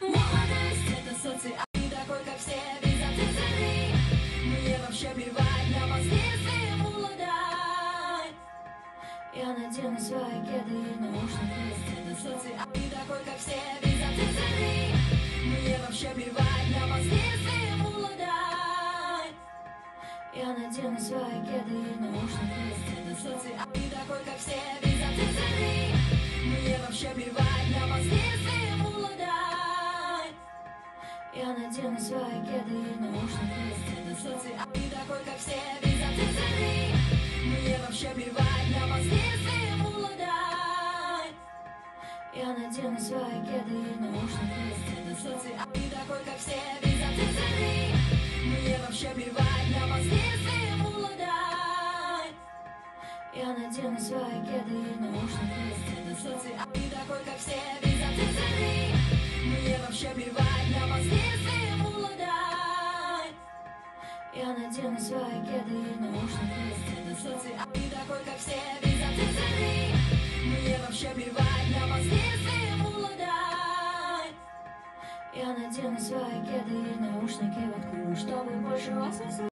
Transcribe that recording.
Молодость — это социальный такой, как все, без ответственный. Мне вообще плевать на последствия молодой. Я надену свои кеды и наушники. Это социальный такой, как все, без ответственный. Мне вообще плевать на последствия молодой. Я надену свои кеды и наушники. Это социальный такой, как все, без ответственный. Мне вообще плевать на последствия молодой. Я надену свои кеды и наушники. Это социальный такой, как все, без ответственный. Мне вообще плевать на последствия молодой. Я надену свои кеды и наушники. Это социальный такой, как все, без ответственный. Мне вообще плевать на последствия молодой. Я надену свои кеды и наушники. Это социальный такой, как все, без ответственный. Мне вообще плевать на последствия молодой. Я надену свои кеды и наушники. Это социальный такой, как все, без ответственный. Мне вообще плевать на последствия молодой. Я надену свои кеды и наушники. Воткну, чтобы больше вас не слышать.